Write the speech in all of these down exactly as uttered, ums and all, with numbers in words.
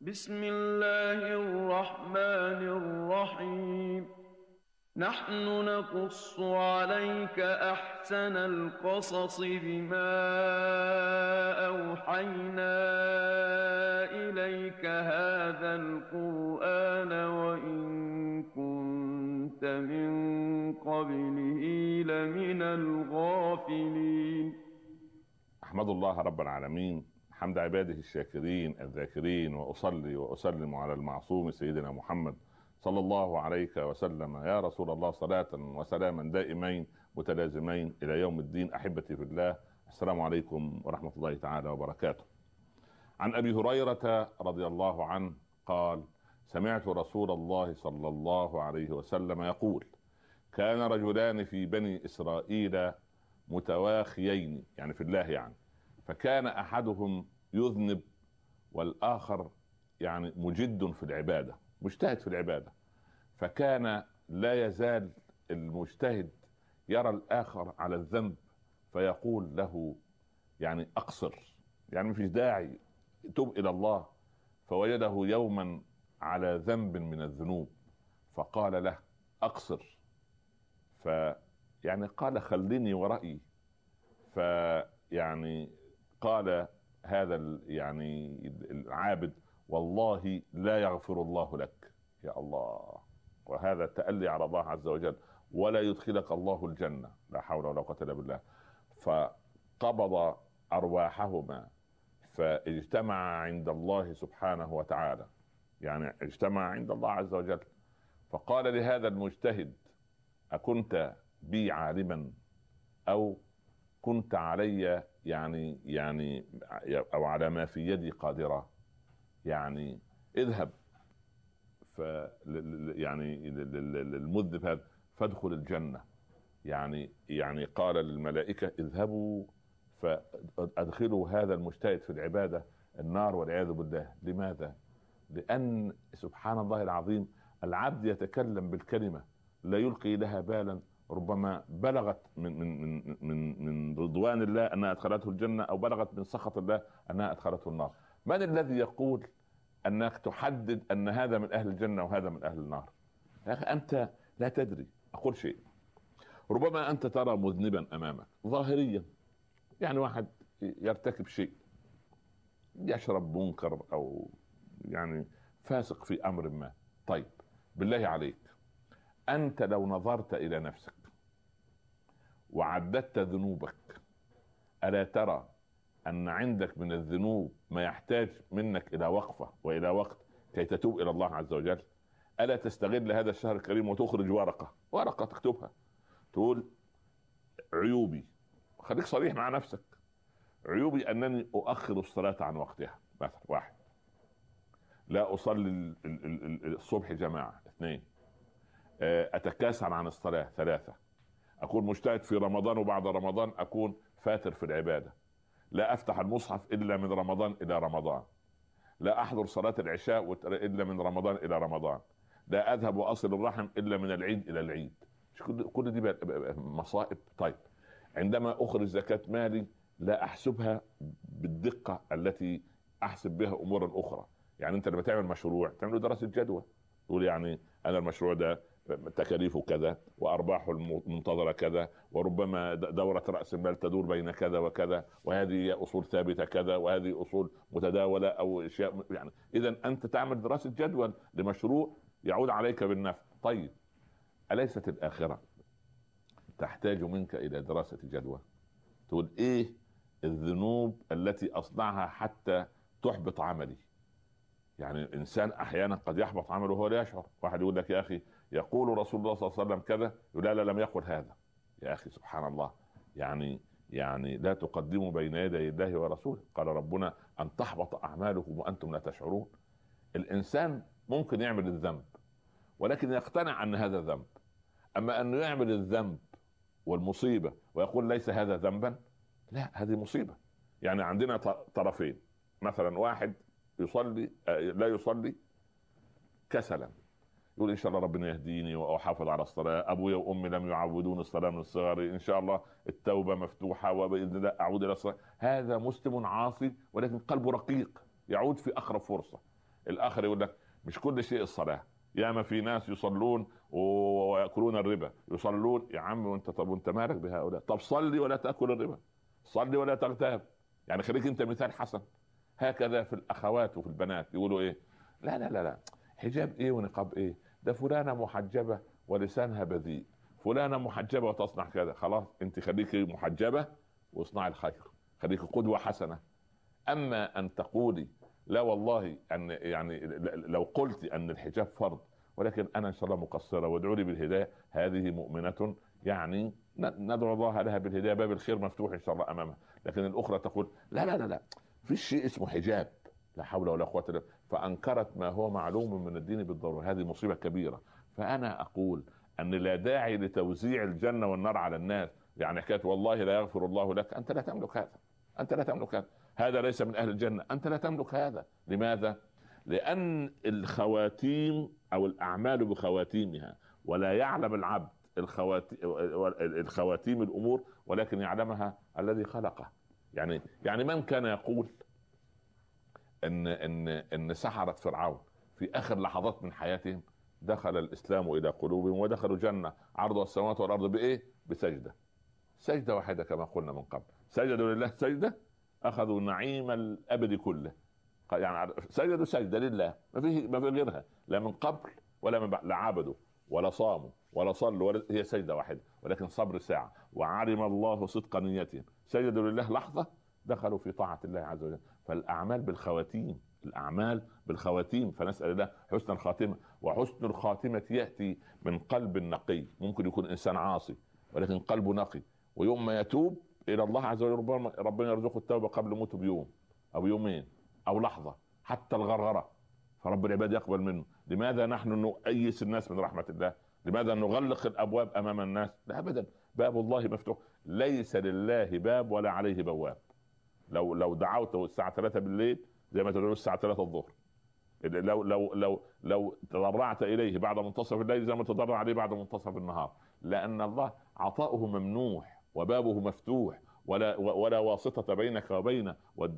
بسم الله الرحمن الرحيم. نحن نقص عليك أحسن القصص بما أوحينا إليك هذا القرآن وإن كنت من قبله لمن الغافلين. أحمد الله رب العالمين حمد عباده الشاكرين الذاكرين، وأصلي وأسلم على المعصوم سيدنا محمد صلى الله عليك وسلم يا رسول الله، صلاة وسلاما دائمين متلازمين إلى يوم الدين. أحبتي في الله، السلام عليكم ورحمة الله تعالى وبركاته. عن أبي هريرة رضي الله عنه قال: سمعت رسول الله صلى الله عليه وسلم يقول: كان رجلان في بني إسرائيل متواخيين، يعني في الله يعني، فكان أحدهم يذنب والآخر يعني مجد في العبادة، مجتهد في العبادة. فكان لا يزال المجتهد يرى الآخر على الذنب فيقول له يعني أقصر، يعني مفيش داعي، تب إلى الله. فوجده يوما على ذنب من الذنوب فقال له أقصر، فيعني قال خلني ورأيي. فيعني قال هذا يعني العابد: والله لا يغفر الله لك. يا الله، وهذا التألي على الله عز وجل، ولا يدخلك الله الجنة، لا حول ولا قوة إلا بالله. فقبض أرواحهما فاجتمع عند الله سبحانه وتعالى، يعني اجتمع عند الله عز وجل. فقال لهذا المجتهد: أكنت بي عالما أو كنت علي يعني يعني او على ما في يدي قادرة؟ يعني اذهب ف يعني المذنب هذا فادخل الجنة. يعني يعني قال للملائكة: اذهبوا فادخلوا هذا المجتهد في العبادة النار والعياذ بالله. لماذا؟ لأن سبحان الله العظيم العبد يتكلم بالكلمة لا يلقي لها بالا، ربما بلغت من من من من من رضوان الله انها ادخلته الجنه، او بلغت من سخط الله انها ادخلته النار. من الذي يقول انك تحدد ان هذا من اهل الجنه وهذا من اهل النار؟ يا اخي انت لا تدري. اقول شيء: ربما انت ترى مذنبا امامك ظاهريا، يعني واحد يرتكب شيء، يشرب منكر او يعني فاسق في امر ما. طيب بالله عليك، انت لو نظرت الى نفسك وعددت ذنوبك، ألا ترى أن عندك من الذنوب ما يحتاج منك إلى وقفة وإلى وقت كي تتوب إلى الله عز وجل؟ ألا تستغل هذا الشهر الكريم وتخرج ورقة ورقة تكتبها تقول: عيوبي، خليك صريح مع نفسك، عيوبي أنني أؤخر الصلاة عن وقتها مثلا. واحد، لا أصلي الصبح جماعة. اثنين، أتكاسل عن الصلاة. ثلاثة، أكون مجتهد في رمضان وبعد رمضان أكون فاتر في العبادة. لا أفتح المصحف إلا من رمضان إلى رمضان. لا أحضر صلاة العشاء إلا من رمضان إلى رمضان. لا أذهب وأصل الرحم إلا من العيد إلى العيد. كل دي مصائب. طيب عندما أخرج زكاة مالي لا أحسبها بالدقة التي أحسب بها أمورا أخرى. يعني أنت لما تعمل مشروع تعمل دراسة جدوى، تقول يعني أنا المشروع ده تكاليفه كذا وأرباحه المنتظرة كذا، وربما دورة رأس المال تدور بين كذا وكذا، وهذه أصول ثابتة كذا، وهذه أصول متداولة أو أشياء. يعني إذا أنت تعمل دراسة جدوى لمشروع يعود عليك بالنفع. طيب أليست الآخرة تحتاج منك إلى دراسة جدوى؟ تقول إيه الذنوب التي أصنعها حتى تحبط عملي؟ يعني الانسان احيانا قد يحبط عمله وهو لا يشعر. واحد يقول لك: يا اخي يقول رسول الله صلى الله عليه وسلم كذا، يقول: لا لا لم يقل هذا. يا اخي سبحان الله، يعني يعني لا تقدموا بين يدي الله ورسوله، قال ربنا: ان تحبط اعمالكم وانتم لا تشعرون. الانسان ممكن يعمل الذنب ولكن يقتنع ان هذا ذنب، اما انه يعمل الذنب والمصيبة ويقول ليس هذا ذنبا، لا، هذه مصيبة. يعني عندنا طرفين، مثلا واحد يصلي لا يصلي كسلا، يقول ان شاء الله ربنا يهديني واحافظ على الصلاه، ابويا وامي لم يعودون الصلاه من الصغر، ان شاء الله التوبه مفتوحه وباذن الله اعود الى الصلاه. هذا مسلم عاصي ولكن قلبه رقيق، يعود في اقرب فرصه. الاخر يقول لك مش كل شيء الصلاه، ياما في ناس يصلون ويأكلون الربا، يصلون يا عم وانت، طب وانت مالك بهؤلاء؟ طب صلي ولا تأكل الربا، صلي ولا تغتاب، يعني خليك انت مثال حسن. هكذا في الاخوات وفي البنات يقولوا ايه؟ لا لا لا لا، حجاب ايه ونقاب ايه؟ ده فلانة محجبة ولسانها بذيء، فلانة محجبة وتصنع كذا. خلاص انت خليكي محجبة واصنعي الخير، خليكي قدوة حسنة. اما ان تقولي لا والله ان يعني لو قلت ان الحجاب فرض ولكن انا ان شاء الله مقصره وادعوا لي بالهدايه، هذه مؤمنه يعني ندعو الله لها بالهدايه، باب الخير مفتوح ان شاء الله امامها. لكن الاخرى تقول لا لا لا لا، في شيء اسمه حجاب، لا حول ولا قوه الا بالله، فانكرت ما هو معلوم من الدين بالضروره. هذه مصيبه كبيره. فانا اقول ان لا داعي لتوزيع الجنه والنار على الناس، يعني حكايه والله لا يغفر الله لك، انت لا تملك هذا، انت لا تملك هذا، هذا ليس من اهل الجنه، انت لا تملك هذا. لماذا؟ لان الخواتيم او الاعمال بخواتيمها، ولا يعلم العبد الخواتيم الخواتيم الامور ولكن يعلمها الذي خلقه. يعني يعني من كان يقول ان ان ان سحرة فرعون في اخر لحظات من حياتهم دخل الاسلام الى قلوبهم ودخلوا جنه عرضها السماوات والارض بايه؟ بسجده، سجده واحده كما قلنا من قبل، سجدوا لله سجده اخذوا نعيم الابد كله. يعني سجدوا سجده لله، ما فيه ما في غيرها، لا من قبل ولا من بعد، لا عبدوا ولا صاموا ولا صلوا ولا، هي سجده واحده ولكن صبر ساعه. وعلم الله صدق نيتهم، سجدوا لله لحظه دخلوا في طاعه الله عز وجل. فالاعمال بالخواتيم، الاعمال بالخواتيم، فنسال الله حسن الخاتمه. وحسن الخاتمه ياتي من قلب نقي. ممكن يكون انسان عاصي ولكن قلبه نقي، ويوم ما يتوب الى الله عز وجل ربنا يرزقه التوبه قبل موته بيوم او يومين او لحظه، حتى الغرغره، فرب العباد يقبل منه. لماذا نحن نؤيس الناس من رحمه الله؟ لماذا نغلق الابواب امام الناس؟ لا ابدا، باب الله مفتوح، ليس لله باب ولا عليه بواب. لو لو دعوته الساعه ثلاثة بالليل زي ما تقولوا الساعه ثلاثة الظهر، لو لو لو لو تضرعت اليه بعد منتصف الليل زي ما تضرع عليه بعد منتصف النهار، لان الله عطاؤه ممنوح وبابه مفتوح، ولا ولا واسطه بينك وبينه،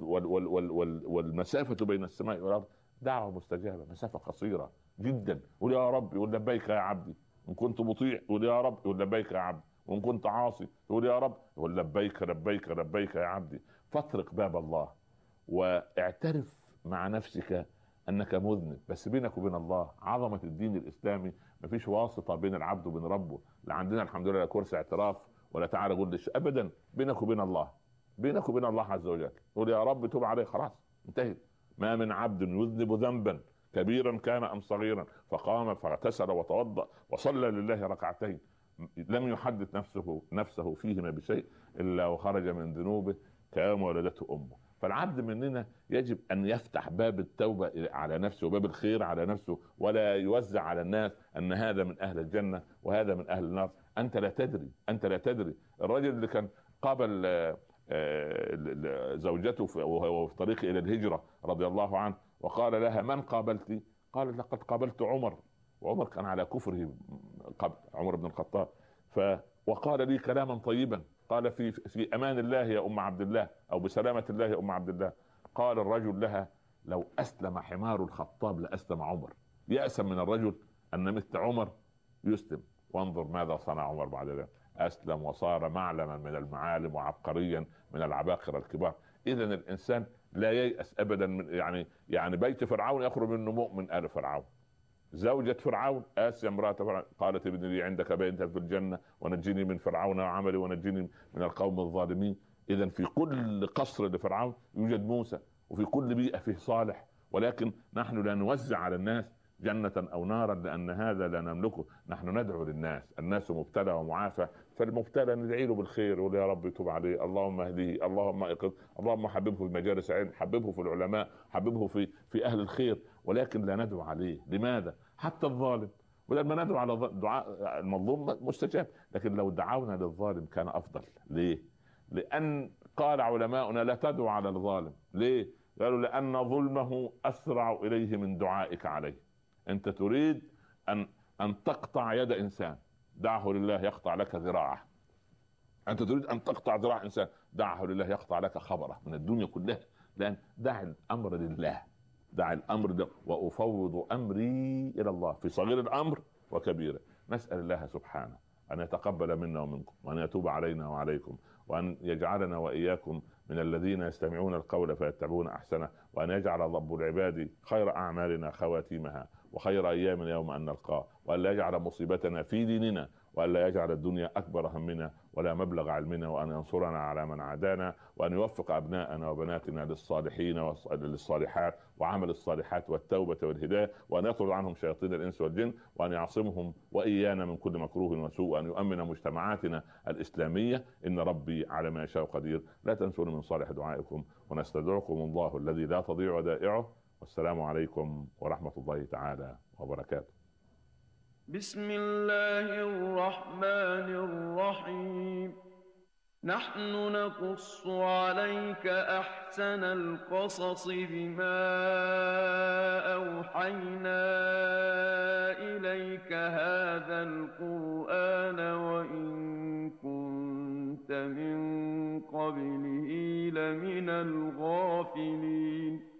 والمسافه بين السماء والارض دعوه مستجابه، مسافه قصيره جدا. قول يا رب، يقول لبيك يا عبدي، ان كنت مطيع يقول يا رب، يقول لبيك يا عبدي، وان كنت عاصي يقول يا رب، يقول لبيك لبيك لبيك يا عبدي. فاطرق باب الله واعترف مع نفسك انك مذنب، بس بينك وبين الله. عظمه الدين الاسلامي مفيش واسطه بين العبد وبين ربه، لا عندنا الحمد لله لا كرسي اعتراف ولا تعالى قول لي ابدا، بينك وبين الله، بينك وبين الله عز وجل. قول يا رب توب عليه، خلاص انتهت. ما من عبد يذنب ذنبا كبيرا كان ام صغيرا فقام فاغتسل وتوضا وصلى لله ركعتين لم يحدث نفسه نفسه فيهما بشيء الا وخرج من ذنوبه كيوم ولدته امه. فالعبد مننا يجب ان يفتح باب التوبه على نفسه وباب الخير على نفسه، ولا يوزع على الناس ان هذا من اهل الجنه وهذا من اهل النار. انت لا تدري، انت لا تدري. الرجل اللي كان قابل زوجته وهو في طريقه الى الهجره رضي الله عنه، وقال لها من قابلتي؟ قال لقد قابلت عمر، وعمر كان على كفره قبل، عمر بن الخطاب. ف وقال لي كلاما طيبا، قال في في امان الله يا ام عبد الله، او بسلامه الله يا ام عبد الله. قال الرجل لها لو اسلم حمار الخطاب لاسلم عمر. يأس من الرجل ان مثل عمر يسلم، وانظر ماذا صنع عمر بعد ذلك، اسلم وصار معلما من المعالم وعبقريا من العباقرة الكبار. اذا الانسان لا ييأس ابدا من يعني يعني بيت فرعون يخرج منه مؤمن ال فرعون. زوجة فرعون آسيا امرأة فرعون قالت ابن لي عندك بيتا في الجنة ونجني من فرعون وعملي ونجني من القوم الظالمين. اذا في كل قصر لفرعون يوجد موسى، وفي كل بيئة فيه صالح، ولكن نحن لا نوزع على الناس جنة او نارا لان هذا لا نملكه. نحن ندعو للناس، الناس مبتلى ومعافى، فالمبتلى ندعي له بالخير، ويا يا رب يتوب عليه، اللهم اهديه، اللهم ايقظ، اللهم حببه في مجالس علم، حببه في العلماء، حببه في في اهل الخير، ولكن لا ندعو عليه. لماذا؟ حتى الظالم، ولما ندعو على دعاء المظلوم مستجاب، لكن لو دعونا للظالم كان افضل. ليه؟ لان قال علماؤنا لا تدعو على الظالم. ليه؟ قالوا لان ظلمه اسرع اليه من دعائك عليه. انت تريد ان ان تقطع يد انسان، دعه لله يقطع لك ذراعه. انت تريد ان تقطع ذراع انسان، دعه لله يقطع لك خبره من الدنيا كلها. لان دع الامر لله، دع الامر ده وافوض امري الى الله في صغير الامر وكبيره. نسال الله سبحانه ان يتقبل منا ومنكم، وان يتوب علينا وعليكم، وان يجعلنا واياكم من الذين يستمعون القول فيتبعون احسنه، وان يجعل رب العباد خير اعمالنا خواتيمها، وخير ايامنا يوم ان نلقاه، وان لا يجعل مصيبتنا في ديننا، وان لا يجعل الدنيا اكبر همنا ولا مبلغ علمنا، وان ينصرنا على من عادانا، وان يوفق ابناءنا وبناتنا للصالحين وللصالحات وعمل الصالحات والتوبه والهدايه، وان يطرد عنهم شياطين الانس والجن، وان يعصمهم وايانا من كل مكروه وسوء، وان يؤمن مجتمعاتنا الاسلاميه. ان ربي على ما يشاء قدير. لا تنسون من صالح دعائكم، ونستودعكم الله الذي لا تضيع ودائعه. والسلام عليكم ورحمه الله تعالى وبركاته. بسم الله الرحمن الرحيم. نحن نقص عليك أحسن القصص بما أوحينا إليك هذا القرآن وإن كنت من قبله لمن الغافلين.